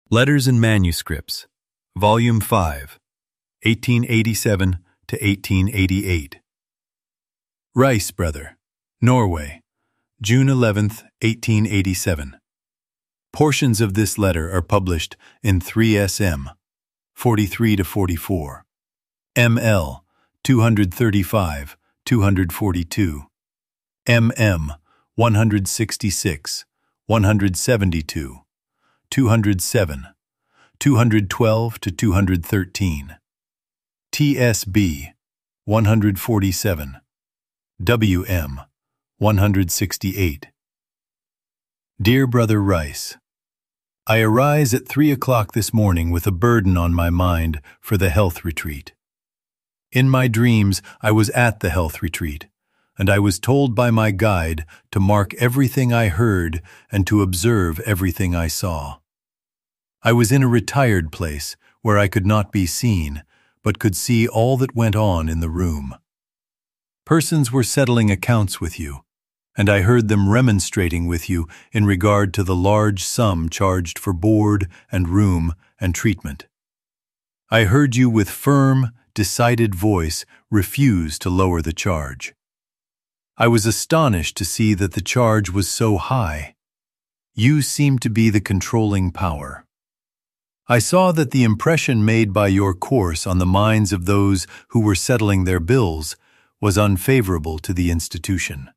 Letters and Manuscripts, Volume 5, 1887 to 1888. Rice Brother, Norway, June 11, 1887. Portions of this letter are published in 3 SM, 43 to 44, ML, 235, 242, MM, 166, 172, 207, 212 to 213, TSB, 147, WM, 168. Dear Brother Rice, I arise at 3 o'clock this morning with a burden on my mind for the health retreat. In my dreams, I was at the health retreat, and I was told by my guide to mark everything I heard and to observe everything I saw. I was in a retired place where I could not be seen, but could see all that went on in the room. Persons were settling accounts with you, and I heard them remonstrating with you in regard to the large sum charged for board and room and treatment. I heard you with firm, decided voice refuse to lower the charge. I was astonished to see that the charge was so high. You seemed to be the controlling power. I saw that the impression made by your course on the minds of those who were settling their bills was unfavorable to the institution.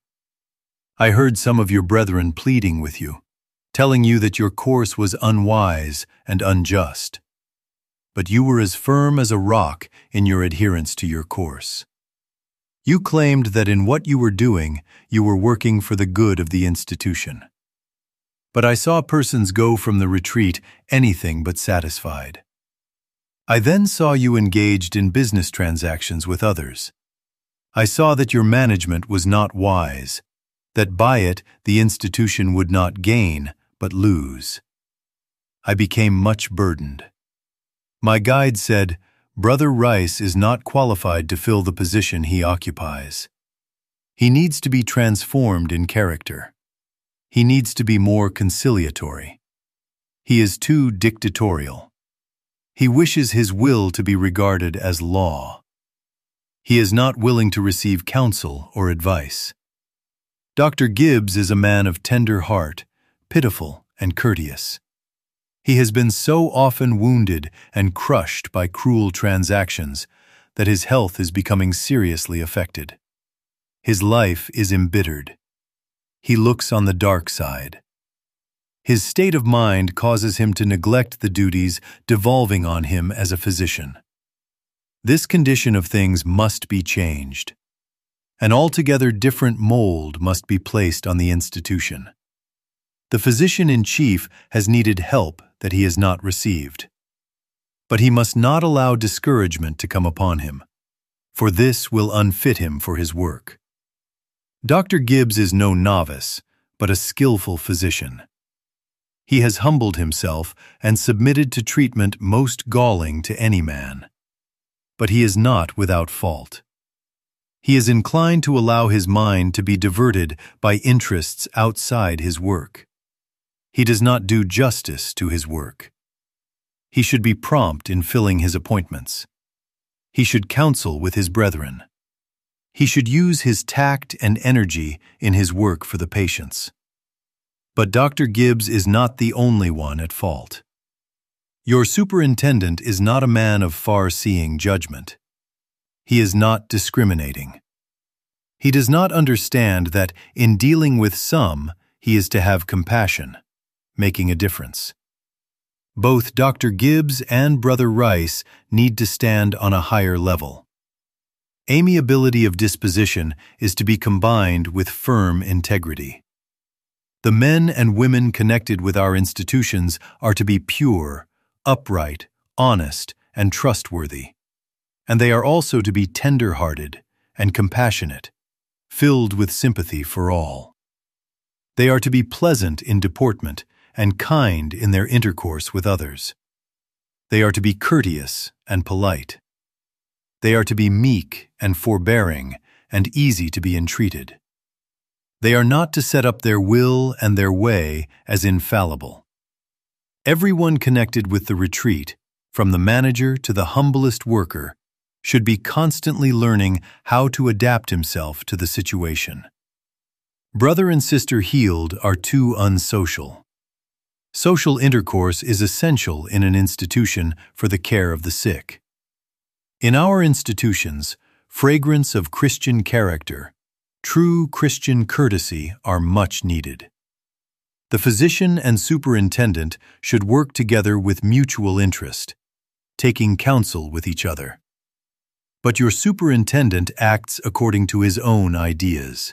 I heard some of your brethren pleading with you, telling you that your course was unwise and unjust. But you were as firm as a rock in your adherence to your course. You claimed that in what you were doing, you were working for the good of the institution. But I saw persons go from the retreat anything but satisfied. I then saw you engaged in business transactions with others. I saw that your management was not wise, that by it the institution would not gain, but lose. I became much burdened. My guide said, Brother Rice is not qualified to fill the position he occupies. He needs to be transformed in character. He needs to be more conciliatory. He is too dictatorial. He wishes his will to be regarded as law. He is not willing to receive counsel or advice. Dr. Gibbs is a man of tender heart, pitiful and courteous. He has been so often wounded and crushed by cruel transactions that his health is becoming seriously affected. His life is embittered. He looks on the dark side. His state of mind causes him to neglect the duties devolving on him as a physician. This condition of things must be changed. An altogether different mold must be placed on the institution. The physician-in-chief has needed help that he has not received. But he must not allow discouragement to come upon him, for this will unfit him for his work. Dr. Gibbs is no novice, but a skillful physician. He has humbled himself and submitted to treatment most galling to any man. But he is not without fault. He is inclined to allow his mind to be diverted by interests outside his work. He does not do justice to his work. He should be prompt in filling his appointments. He should counsel with his brethren. He should use his tact and energy in his work for the patients. But Dr. Gibbs is not the only one at fault. Your superintendent is not a man of far-seeing judgment. He is not discriminating. He does not understand that in dealing with some, he is to have compassion, making a difference. Both Dr. Gibbs and Brother Rice need to stand on a higher level. Amiability of disposition is to be combined with firm integrity. The men and women connected with our institutions are to be pure, upright, honest, and trustworthy. And they are also to be tender-hearted and compassionate, filled with sympathy for all. They are to be pleasant in deportment and kind in their intercourse with others. They are to be courteous and polite. They are to be meek and forbearing and easy to be entreated. They are not to set up their will and their way as infallible. Everyone connected with the retreat, from the manager to the humblest worker, should be constantly learning how to adapt himself to the situation. Brother and sister healed are too unsocial. Social intercourse is essential in an institution for the care of the sick. In our institutions, fragrance of Christian character, true Christian courtesy are much needed. The physician and superintendent should work together with mutual interest, taking counsel with each other. But your superintendent acts according to his own ideas.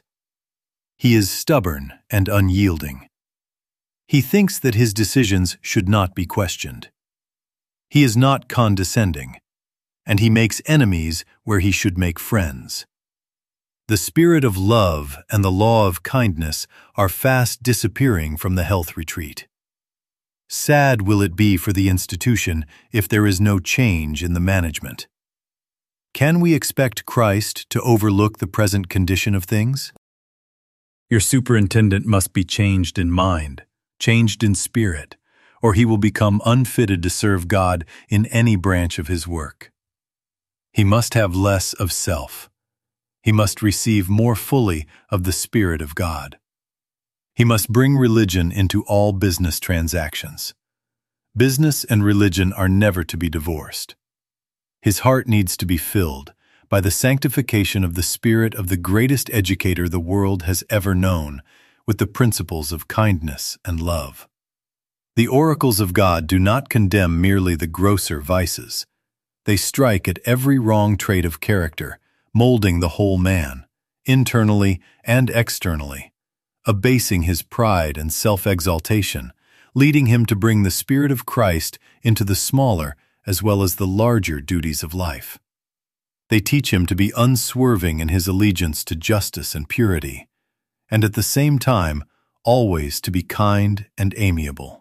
He is stubborn and unyielding. He thinks that his decisions should not be questioned. He is not condescending, and he makes enemies where he should make friends. The spirit of love and the law of kindness are fast disappearing from the health retreat. Sad will it be for the institution if there is no change in the management. Can we expect Christ to overlook the present condition of things? Your superintendent must be changed in mind, changed in spirit, or he will become unfitted to serve God in any branch of his work. He must have less of self. He must receive more fully of the Spirit of God. He must bring religion into all business transactions. Business and religion are never to be divorced. His heart needs to be filled by the sanctification of the Spirit of the greatest educator the world has ever known, with the principles of kindness and love. The oracles of God do not condemn merely the grosser vices. They strike at every wrong trait of character, molding the whole man, internally and externally, abasing his pride and self-exaltation, leading him to bring the Spirit of Christ into the smaller as well as the larger duties of life. They teach him to be unswerving in his allegiance to justice and purity, and at the same time always to be kind and amiable.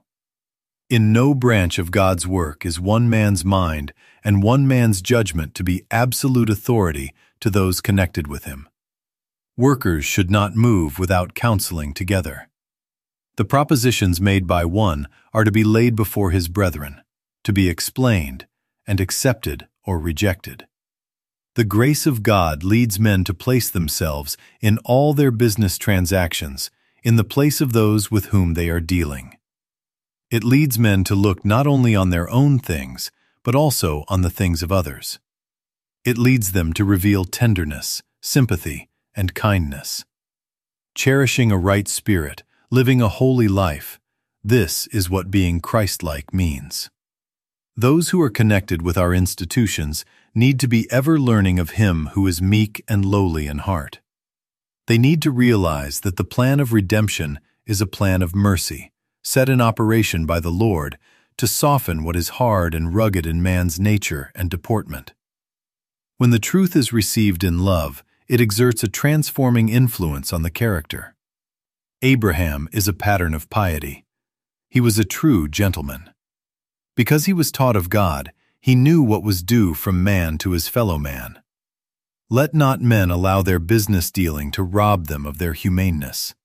In no branch of God's work is one man's mind and one man's judgment to be absolute authority to those connected with him. Workers should not move without counseling together. The propositions made by one are to be laid before his brethren, to be explained and accepted or rejected. The grace of God leads men to place themselves in all their business transactions in the place of those with whom they are dealing. It leads men to look not only on their own things, but also on the things of others. It leads them to reveal tenderness, sympathy, and kindness. Cherishing a right spirit, living a holy life, this is what being Christ-like means. Those who are connected with our institutions need to be ever learning of Him who is meek and lowly in heart. They need to realize that the plan of redemption is a plan of mercy, set in operation by the Lord to soften what is hard and rugged in man's nature and deportment. When the truth is received in love, it exerts a transforming influence on the character. Abraham is a pattern of piety. He was a true gentleman. Because he was taught of God, he knew what was due from man to his fellow man. Let not men allow their business dealing to rob them of their humaneness.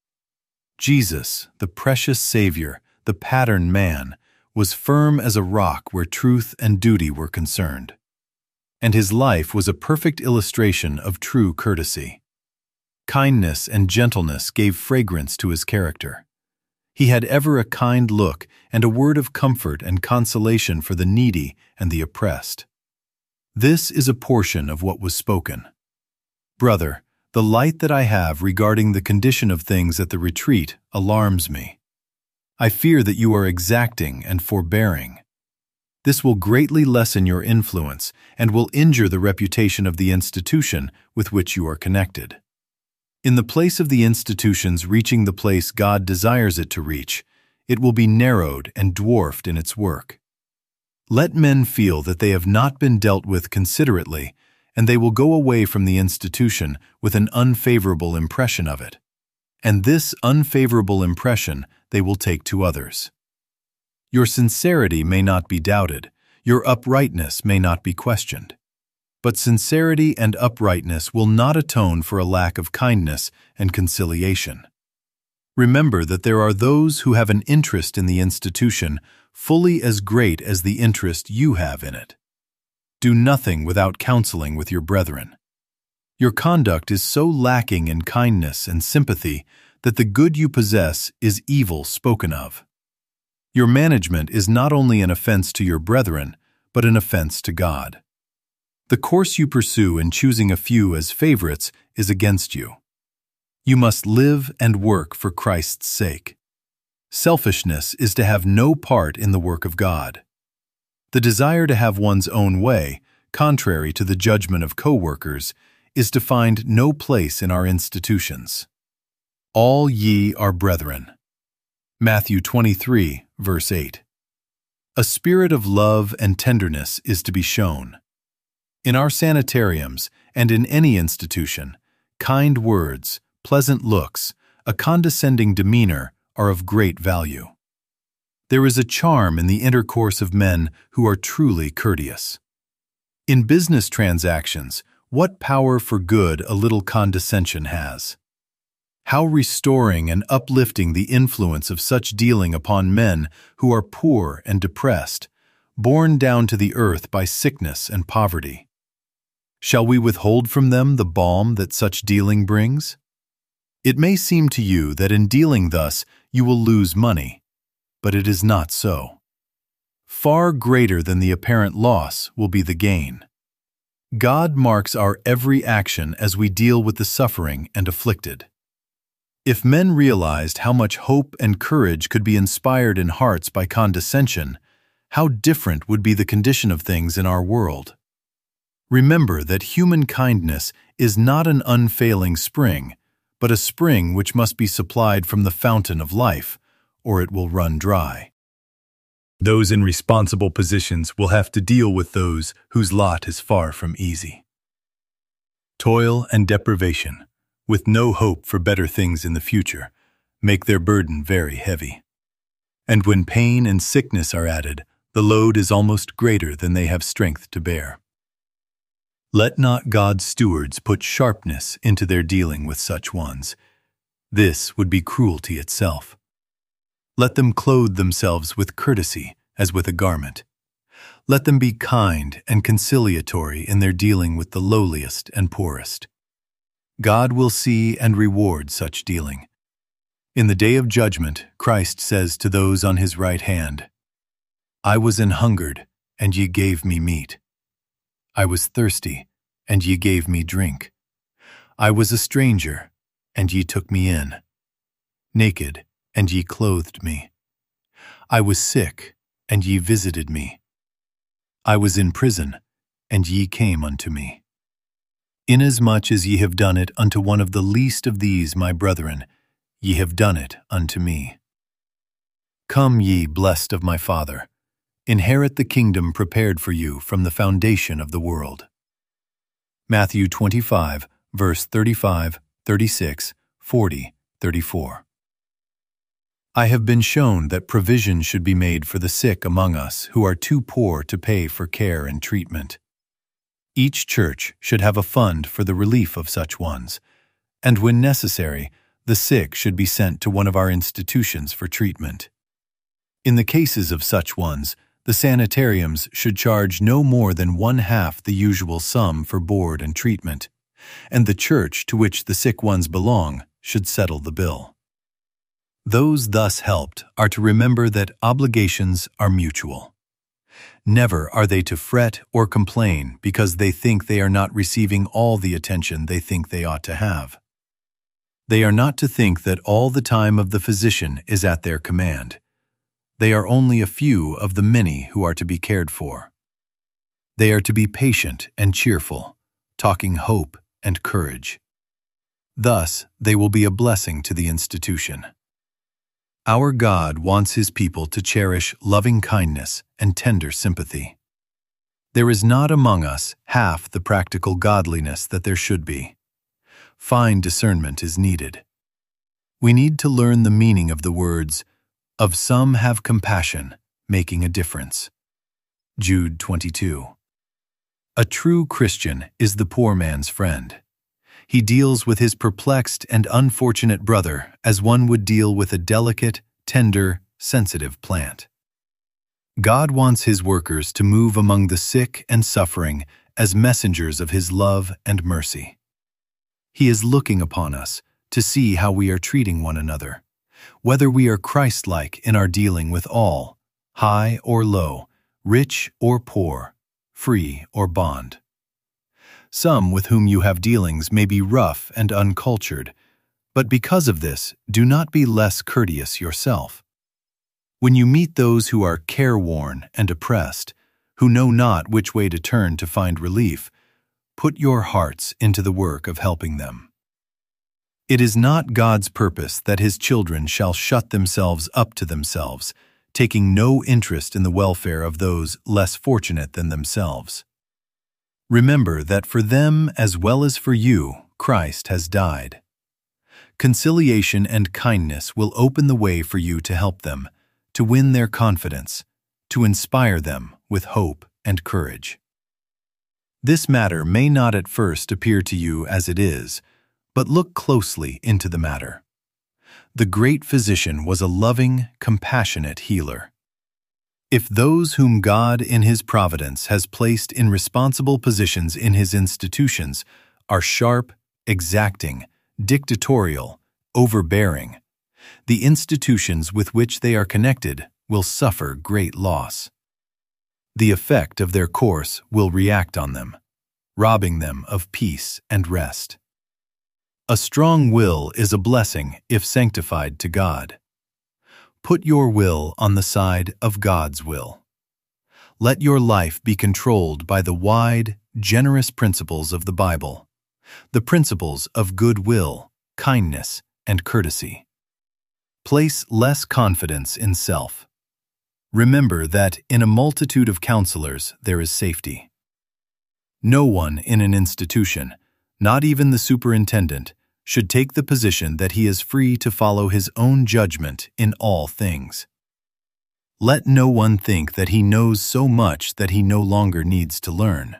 Jesus, the precious Savior, the pattern man, was firm as a rock where truth and duty were concerned. And his life was a perfect illustration of true courtesy. Kindness and gentleness gave fragrance to his character. He had ever a kind look and a word of comfort and consolation for the needy and the oppressed. This is a portion of what was spoken. Brother, the light that I have regarding the condition of things at the retreat alarms me. I fear that you are exacting and forbearing. This will greatly lessen your influence and will injure the reputation of the institution with which you are connected. In the place of the institutions reaching the place God desires it to reach, it will be narrowed and dwarfed in its work. Let men feel that they have not been dealt with considerately, and they will go away from the institution with an unfavorable impression of it. And this unfavorable impression they will take to others. Your sincerity may not be doubted, your uprightness may not be questioned. But sincerity and uprightness will not atone for a lack of kindness and conciliation. Remember that there are those who have an interest in the institution fully as great as the interest you have in it. Do nothing without counseling with your brethren. Your conduct is so lacking in kindness and sympathy that the good you possess is evil spoken of. Your management is not only an offense to your brethren, but an offense to God. The course you pursue in choosing a few as favorites is against you. You must live and work for Christ's sake. Selfishness is to have no part in the work of God. The desire to have one's own way, contrary to the judgment of co-workers, is to find no place in our institutions. All ye are brethren. Matthew 23, verse 8. A spirit of love and tenderness is to be shown. In our sanitariums and in any institution, kind words, pleasant looks, a condescending demeanor are of great value. There is a charm in the intercourse of men who are truly courteous. In business transactions, what power for good a little condescension has. How restoring and uplifting the influence of such dealing upon men who are poor and depressed, borne down to the earth by sickness and poverty. Shall we withhold from them the balm that such dealing brings? It may seem to you that in dealing thus you will lose money, but it is not so. Far greater than the apparent loss will be the gain. God marks our every action as we deal with the suffering and afflicted. If men realized how much hope and courage could be inspired in hearts by condescension, how different would be the condition of things in our world. Remember that human kindness is not an unfailing spring, but a spring which must be supplied from the fountain of life, or it will run dry. Those in responsible positions will have to deal with those whose lot is far from easy. Toil and deprivation, with no hope for better things in the future, make their burden very heavy. And when pain and sickness are added, the load is almost greater than they have strength to bear. Let not God's stewards put sharpness into their dealing with such ones. This would be cruelty itself. Let them clothe themselves with courtesy as with a garment. Let them be kind and conciliatory in their dealing with the lowliest and poorest. God will see and reward such dealing. In the day of judgment, Christ says to those on his right hand, I was an hungered, and ye gave me meat. I was thirsty, and ye gave me drink. I was a stranger, and ye took me in. Naked, and ye clothed me. I was sick, and ye visited me. I was in prison, and ye came unto me. Inasmuch as ye have done it unto one of the least of these my brethren, ye have done it unto me. Come ye blessed of my Father, inherit the kingdom prepared for you from the foundation of the world. Matthew 25, verse 35, 36, 40, 34. I have been shown that provision should be made for the sick among us who are too poor to pay for care and treatment. Each church should have a fund for the relief of such ones, and when necessary, the sick should be sent to one of our institutions for treatment. In the cases of such ones, the sanitariums should charge no more than 1/2 the usual sum for board and treatment, and the church to which the sick ones belong should settle the bill. Those thus helped are to remember that obligations are mutual. Never are they to fret or complain because they think they are not receiving all the attention they think they ought to have. They are not to think that all the time of the physician is at their command. They are only a few of the many who are to be cared for. They are to be patient and cheerful, talking hope and courage. Thus, they will be a blessing to the institution. Our God wants His people to cherish loving kindness and tender sympathy. There is not among us half the practical godliness that there should be. Fine discernment is needed. We need to learn the meaning of the words, "Of some have compassion, making a difference." Jude 22. A true Christian is the poor man's friend. He deals with his perplexed and unfortunate brother as one would deal with a delicate, tender, sensitive plant. God wants his workers to move among the sick and suffering as messengers of his love and mercy. He is looking upon us to see how we are treating one another, whether we are Christ-like in our dealing with all, high or low, rich or poor, free or bond. Some with whom you have dealings may be rough and uncultured, but because of this, do not be less courteous yourself. When you meet those who are careworn and oppressed, who know not which way to turn to find relief, put your hearts into the work of helping them. It is not God's purpose that his children shall shut themselves up to themselves, taking no interest in the welfare of those less fortunate than themselves. Remember that for them as well as for you, Christ has died. Conciliation and kindness will open the way for you to help them, to win their confidence, to inspire them with hope and courage. This matter may not at first appear to you as it is, but look closely into the matter. The great physician was a loving, compassionate healer. If those whom God in his providence has placed in responsible positions in his institutions are sharp, exacting, dictatorial, overbearing, the institutions with which they are connected will suffer great loss. The effect of their course will react on them, robbing them of peace and rest. A strong will is a blessing if sanctified to God. Put your will on the side of God's will. Let your life be controlled by the wide, generous principles of the Bible, the principles of goodwill, kindness, and courtesy. Place less confidence in self. Remember that in a multitude of counselors there is safety. No one in an institution, not even the superintendent, should take the position that he is free to follow his own judgment in all things. Let no one think that he knows so much that he no longer needs to learn.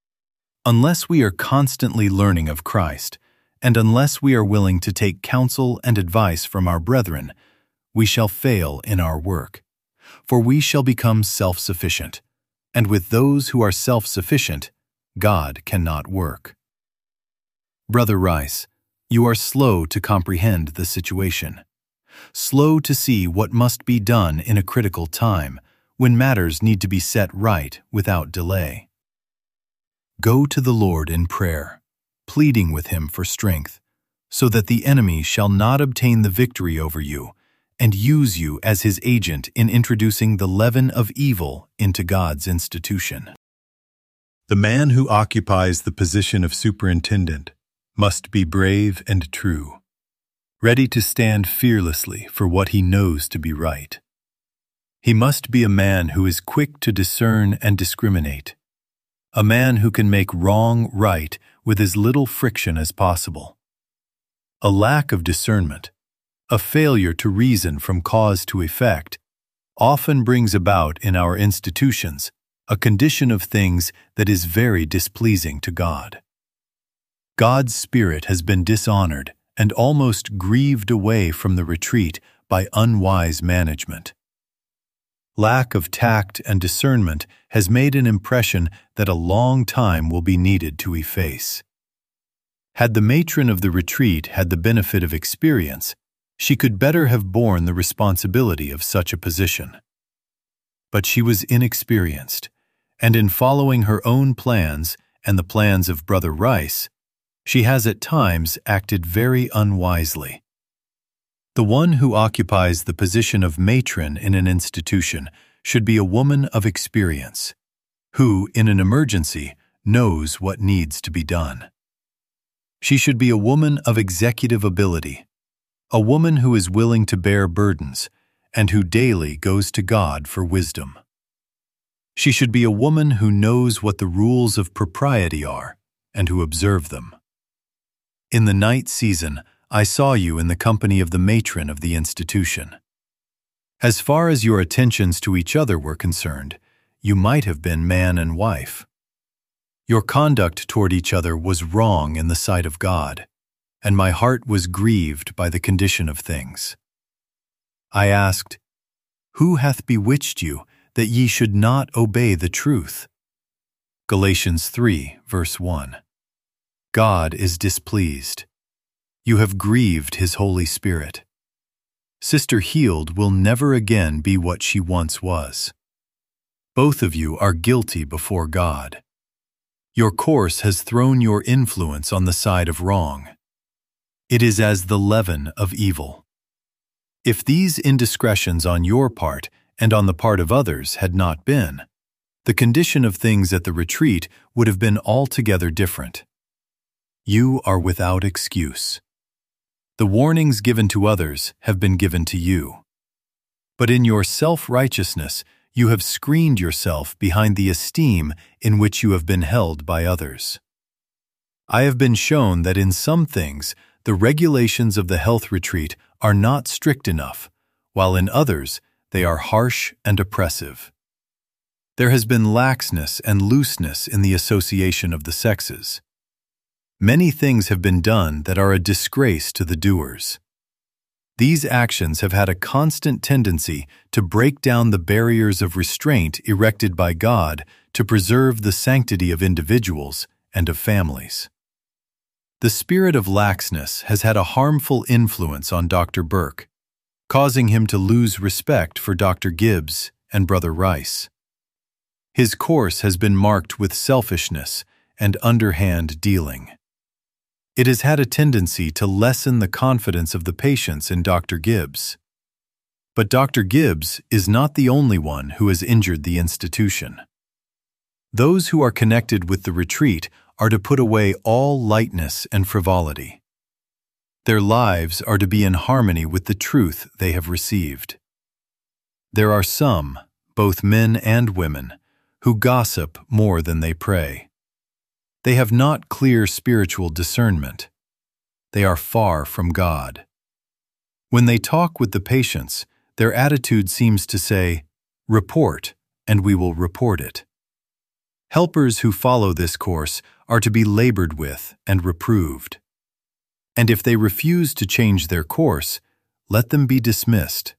Unless we are constantly learning of Christ, and unless we are willing to take counsel and advice from our brethren, we shall fail in our work, for we shall become self-sufficient, and with those who are self-sufficient, God cannot work. Brother Rice, you are slow to comprehend the situation, slow to see what must be done in a critical time when matters need to be set right without delay. Go to the Lord in prayer, pleading with him for strength, so that the enemy shall not obtain the victory over you and use you as his agent in introducing the leaven of evil into God's institution. The man who occupies the position of superintendent must be brave and true, ready to stand fearlessly for what he knows to be right. He must be a man who is quick to discern and discriminate, a man who can make wrong right with as little friction as possible. A lack of discernment, a failure to reason from cause to effect, often brings about in our institutions a condition of things that is very displeasing to God. God's Spirit has been dishonored and almost grieved away from the retreat by unwise management. Lack of tact and discernment has made an impression that a long time will be needed to efface. Had the matron of the retreat had the benefit of experience, she could better have borne the responsibility of such a position. But she was inexperienced, and in following her own plans and the plans of Brother Rice, she has at times acted very unwisely. The one who occupies the position of matron in an institution should be a woman of experience, who, in an emergency, knows what needs to be done. She should be a woman of executive ability, a woman who is willing to bear burdens, and who daily goes to God for wisdom. She should be a woman who knows what the rules of propriety are, and who observe them. In the night season, I saw you in the company of the matron of the institution. As far as your attentions to each other were concerned, you might have been man and wife. Your conduct toward each other was wrong in the sight of God, and my heart was grieved by the condition of things. I asked, Who hath bewitched you, that ye should not obey the truth? Galatians 3, verse 1. God is displeased. You have grieved His Holy Spirit. Sister Healed will never again be what she once was. Both of you are guilty before God. Your course has thrown your influence on the side of wrong. It is as the leaven of evil. If these indiscretions on your part and on the part of others had not been, the condition of things at the retreat would have been altogether different. You are without excuse. The warnings given to others have been given to you. But in your self-righteousness, you have screened yourself behind the esteem in which you have been held by others. I have been shown that in some things, the regulations of the health retreat are not strict enough, while in others, they are harsh and oppressive. There has been laxness and looseness in the association of the sexes. Many things have been done that are a disgrace to the doers. These actions have had a constant tendency to break down the barriers of restraint erected by God to preserve the sanctity of individuals and of families. The spirit of laxness has had a harmful influence on Dr. Burke, causing him to lose respect for Dr. Gibbs and Brother Rice. His course has been marked with selfishness and underhand dealing. It has had a tendency to lessen the confidence of the patients in Dr. Gibbs. But Dr. Gibbs is not the only one who has injured the institution. Those who are connected with the retreat are to put away all lightness and frivolity. Their lives are to be in harmony with the truth they have received. There are some, both men and women, who gossip more than they pray. They have not clear spiritual discernment. They are far from God. When they talk with the patients, their attitude seems to say, "Report, and we will report it." Helpers who follow this course are to be labored with and reproved. And if they refuse to change their course, let them be dismissed.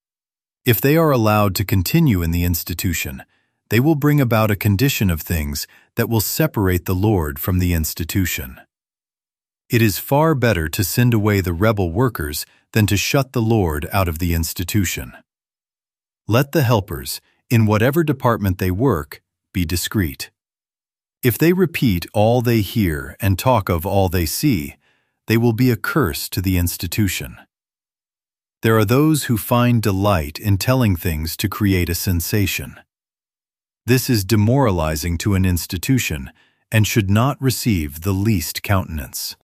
If they are allowed to continue in the institution, they will bring about a condition of things that will separate the Lord from the institution. It is far better to send away the rebel workers than to shut the Lord out of the institution. Let the helpers, in whatever department they work, be discreet. If they repeat all they hear and talk of all they see, they will be a curse to the institution. There are those who find delight in telling things to create a sensation. This is demoralizing to an institution and should not receive the least countenance.